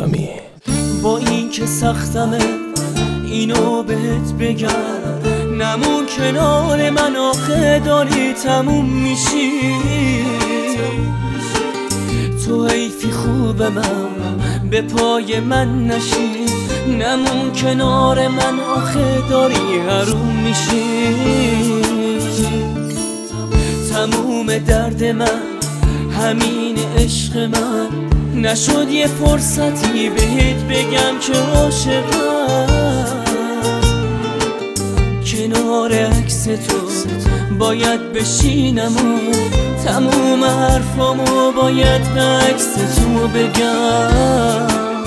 حمید. با این که سختمه اینو بهت بگم، نمون کنار من آخه داری تموم میشی. تو حیفی خوبه من به پای من نشی، نمون کنار من آخه داری حروم میشی. تموم درد من همین عشق من، نشد یه فرصتی بهت بگم که عاشقم. کنار عکس تو باید بشینم و تموم حرفامو باید به عکس تو بگم.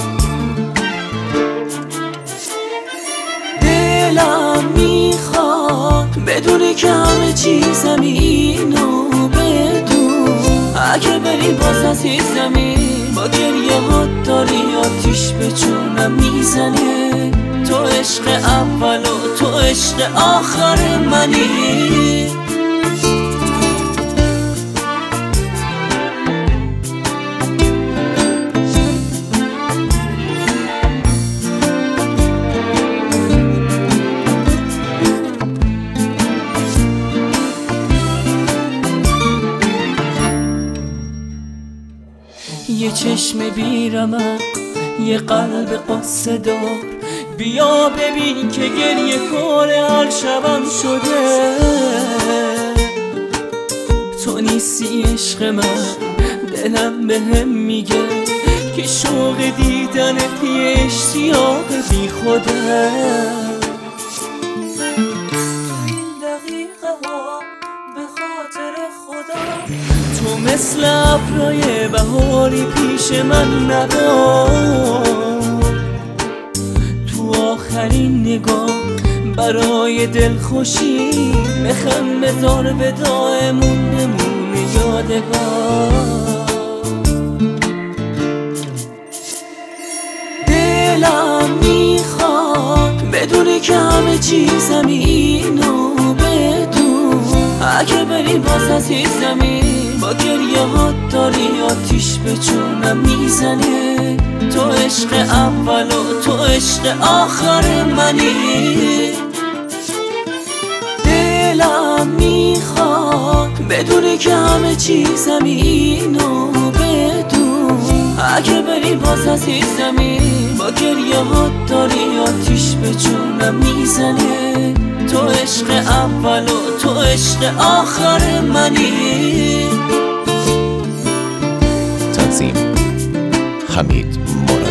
دلم میخواد بدونی که همه چیزم اینو بدون. اگه بری باز عزیزمی با گریه ها داری آتیش به جونم میزنه. تو عشق اول و تو عشق آخر منی. یه چشم بیرمق، یه قلب قصه دار، بیا ببین که گریه کار هر شبم شده. تو نیستی عشق من، دلم بهم میگه که شوق دیدنت یه اشتیاق بی خوده. تو مثل ابرای بهاری پیش من نبود. تو آخرین نگاه برای دلخوشی میخوام بذار وداعمون بمونه یادگار. دلم میخواد بدونی که همه چیزم اینو بدون. اگه بری باز عزیزمی با گریه ها داری آتیش به جونم میزنه. تو عشق اول و تو عشق آخر منی. دلم میخواد بدونی که همه چیزم اینو بدون. اگه بری باز عزیزمی با گریه ها داری آتیش به جونم میزنه. تو عشق اول و تو عشق آخر منی. تنظیم حمید مراد.